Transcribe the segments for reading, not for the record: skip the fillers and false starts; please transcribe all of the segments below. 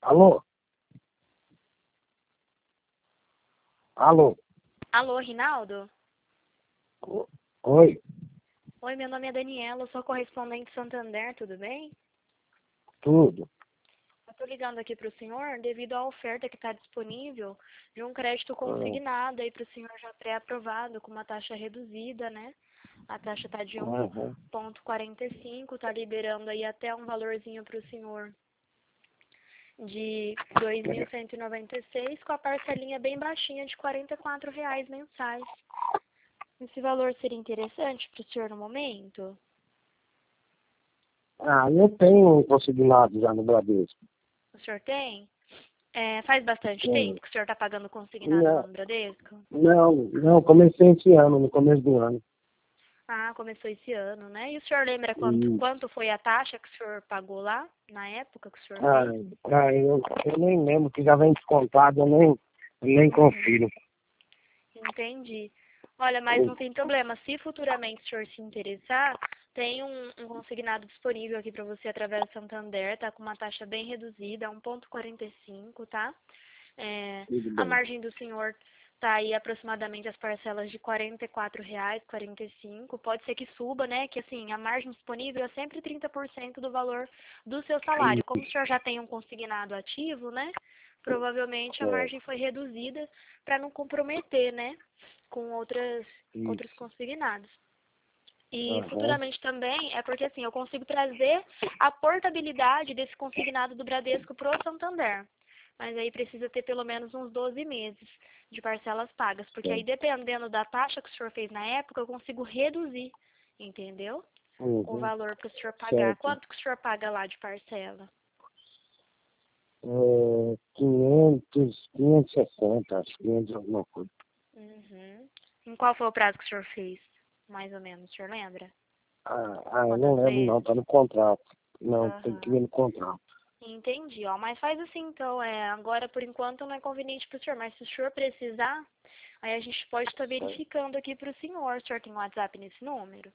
Alô? Alô? Alô, Rinaldo? Oi, Oi, meu nome é Daniela, eu sou correspondente Santander, tudo bem? tudo. Eu tô ligando aqui pro senhor devido à oferta que está disponível de um crédito Ah, consignado aí pro senhor já pré-aprovado com uma taxa reduzida, né? A taxa tá de aham. 1,45, tá liberando aí até um valorzinho pro senhor de 2.196 com a parcelinha bem baixinha de R$ 44 mensais. Esse valor seria interessante para o senhor no momento? Eu tenho um consignado já no Bradesco. O senhor tem? Faz bastante Sim. tempo que o senhor está pagando consignado lá Não, no Bradesco? não, comecei esse ano, no começo do ano. Ah, começou esse ano, né? E o senhor lembra E, quanto foi a taxa que o senhor pagou lá, na época que o senhor ah, fez? eu nem lembro, que já vem descontado, eu nem Uhum, confiro. entendi. Olha, mas não tem problema. Se futuramente o senhor se interessar, tem um consignado disponível aqui para você através do Santander, tá com uma taxa bem reduzida, 1,45, tá? Tudo A bem. margem do senhor está aí aproximadamente as parcelas de R$ 44, 45. Pode ser que suba, né? Que assim, a margem disponível é sempre 30% do valor do seu salário. Como o senhor já tem um consignado ativo, né? Provavelmente a É, margem foi reduzida para não comprometer, né? Com outros isso. consignados. E Aham. futuramente também é porque assim, eu consigo trazer a portabilidade desse consignado do Bradesco pro Santander. Mas aí precisa ter pelo menos uns 12 meses de parcelas pagas, porque aí Sim. dependendo da taxa que o senhor fez na época, eu consigo reduzir, entendeu? O Uhum. valor para o senhor pagar. Certo. Quanto que o senhor paga lá de parcela? 560, acho, 500 alguma coisa. Uhum. Em qual foi o prazo que o senhor fez? Mais ou menos, o senhor lembra? Eu não Quantas lembro não, vezes? tá no contrato. Não, tem que Aham. ver no contrato. Entendi, ó. Mas faz assim, então, agora por enquanto não é conveniente para o senhor, mas se o senhor precisar, aí a gente pode estar verificando aqui para o senhor. O senhor tem WhatsApp nesse número?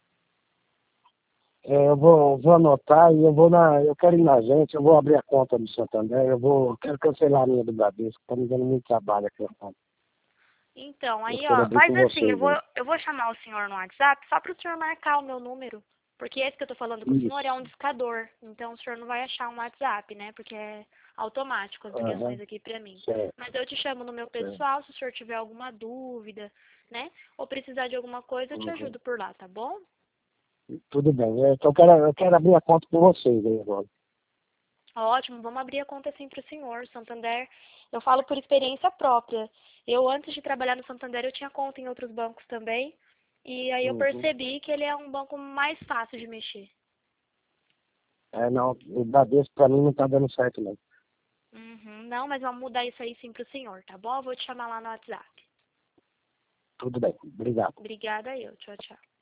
Eu vou anotar e eu quero ir na agência, eu vou abrir a conta do Santander, quero cancelar a minha do Bradesco, tá me dando muito trabalho aqui, ó. Então, Eu aí, quero ó, abrir faz com assim, vocês aí. eu vou chamar o senhor no WhatsApp só para o senhor marcar o meu número. Porque esse que eu tô falando com o senhor é Isso. um discador. Então o senhor não vai achar um WhatsApp, né? Porque é automático as ligações Aham, aqui pra mim. certo, Mas eu te chamo no meu certo. pessoal, se o senhor tiver alguma dúvida, né? Ou precisar de alguma coisa, eu te Uhum. ajudo por lá, tá bom? Tudo bem, eu quero abrir a conta com vocês aí agora. Ótimo, vamos abrir a conta assim para o senhor. Santander, eu falo por experiência própria. Eu, antes de trabalhar no Santander, eu tinha conta em outros bancos também. E aí eu Uhum. percebi que ele é um banco mais fácil de mexer. Não, o Bradesco pra mim não tá dando certo não. Uhum, não, mas vamos mudar isso aí sim para o senhor, tá bom? Eu vou te chamar lá no WhatsApp. Tudo bem, obrigado. Obrigada eu. Tchau, tchau.